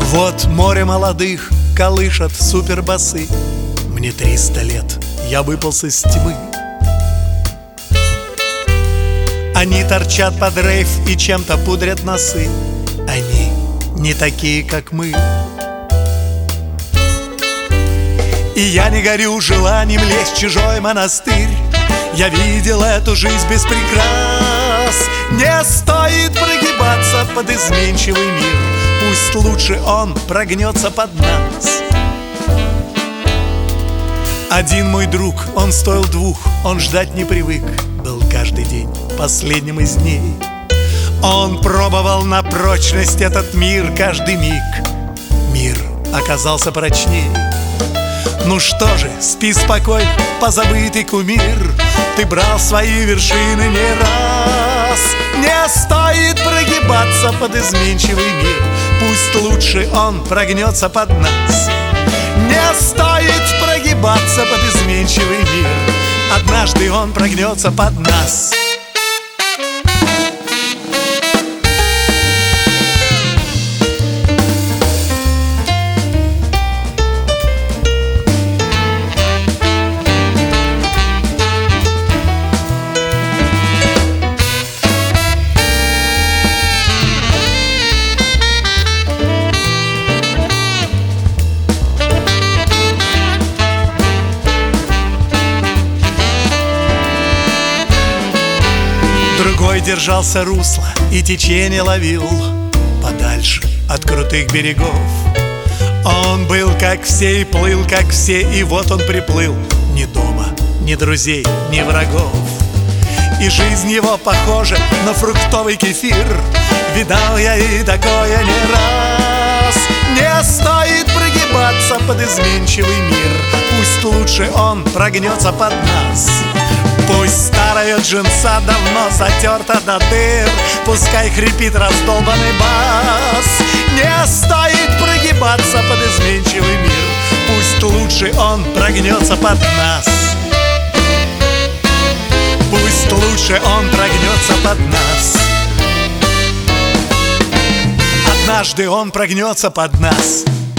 Вот море молодых колышет супербасы. Мне 300 лет, я выполз из тьмы. Они торчат под рейв и чем-то пудрят носы. Они не такие, как мы. И я не горю желанием лезть в чужой монастырь. Я видел эту жизнь без прикрас. Не стоит прогибаться под изменчивый мир. Пусть лучше он прогнется под нас. Один мой друг, он стоил двух, он ждать не привык. Был каждый день последним из дней. Он пробовал на прочность этот мир каждый миг. Мир оказался прочней. Ну что же, спи спокойно, позабытый кумир. Ты брал свои вершины не раз. Не стоит прогибаться под изменчивый мир. Пусть лучше он прогнется под нас. Не стоит прогибаться под изменчивый мир. Однажды он прогнется под нас. Другой держался русла и течение ловил подальше от крутых берегов. Он был как все и плыл как все, и вот он приплыл. Ни дома, ни друзей, ни врагов. И жизнь его похожа на фруктовый кефир. Видал я и такое не раз. Не стоит прогибаться под изменчивый мир. Пусть лучше он прогнется под нас. Пусть старая джинса давно затерта до дыр. Пускай хрипит раздолбанный бас. Не стоит прогибаться под изменчивый мир. Пусть лучше он прогнется под нас. Пусть лучше он прогнется под нас. Однажды он прогнется под нас.